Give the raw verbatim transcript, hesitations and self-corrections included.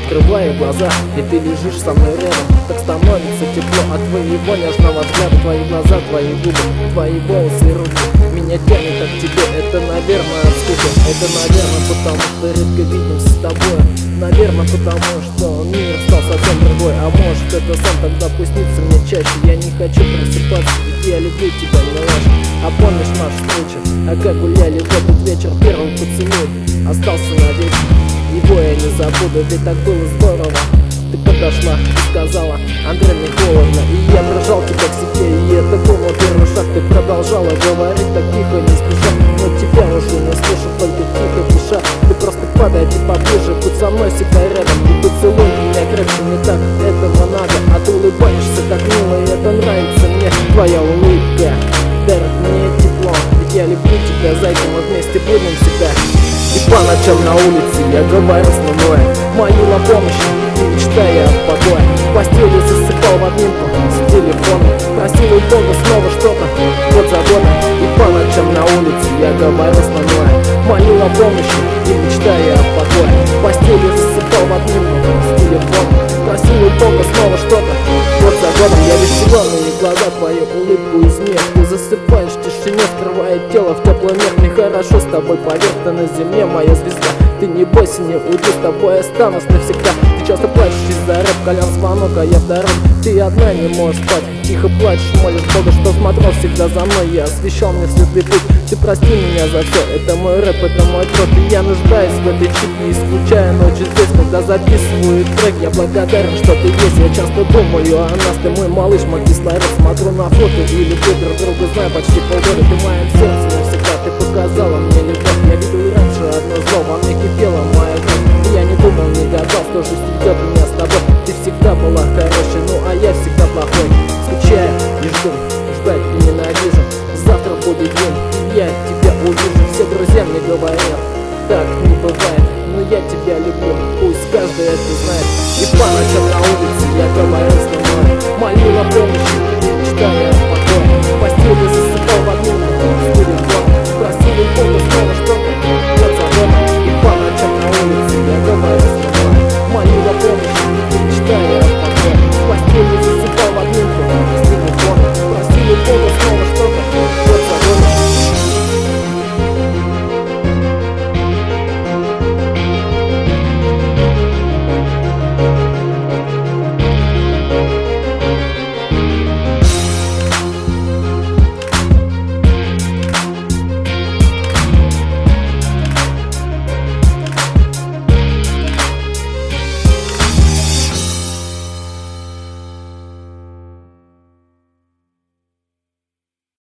Открываю глаза, и ты лежишь со мной рядом. Так становится тепло от твоего нежного взгляда. Твои глаза, твои губы, твои волосы и руки. Меня тянет от тебя, это, наверное, от скуки. Это, наверное, потому что редко видимся с тобой. Наверное, потому что мир стал совсем другой. А может, это сам тогда пусть снится мне чаще. Я не хочу просыпаться, ведь я люблю тебя, милаша. А помнишь нашу встречу, а как гуляли в этот вечер? Первый поцелуй остался навечно. Его я не забуду, ведь так было здорово. Ты подошла и сказала: Андрей, мне холодно. И я прижал тебя к себе, и это был мой первый шаг. Ты продолжала говорить так тихо, не спеша, но тебя уже не слышу, только тихо дыша. Ты просто подойди поближе, будь со мной всегда рядом. И поцелуй меня крепче, не так этого надо. А ты улыбаешься так мило, и это нравится мне. Твоя улыбка дарит мне тепло, ведь я люблю тебя, зайка, мы вместе будем всегда. И по ночам на улице я говорю с луной, молила помощи и мечтая о покое. В постели засыпал в обнимку с телефоном, просил у Бога снова что-то, вот забота. И по ночам на улице я говорю с луной, молила помощи и мечтая о покое. В постели засыпал в обнимку с телефоном, просил у Бога снова что-то, вот забота. Я вижу зеленые глаза, твою улыбку и смех. Ты засыпаешь в тишине, скрывая тело в теплый мир. Мне хорошо с тобой, поверь, ты на земле моя звезда. Ты не бойся, не уйду, с тобой останусь навсегда. Ты часто плачешь из-за рэп, колян звонок, а я в дороге. Ты одна не можешь спать, тихо плачешь, молишь Бога, что смотрел всегда за мной. Я освещал мне светлый путь, ты прости меня за все. Это мой рэп, это мой труд, и я нуждаюсь в этой чипе. И скучаю ночью здесь, когда записываю трек. Я благодарен, что ты есть, я часто думаю о нас. Ты мой малыш, мой кислород, смотрю на фото и люблю друг друга, знаю почти полгода. Ты моя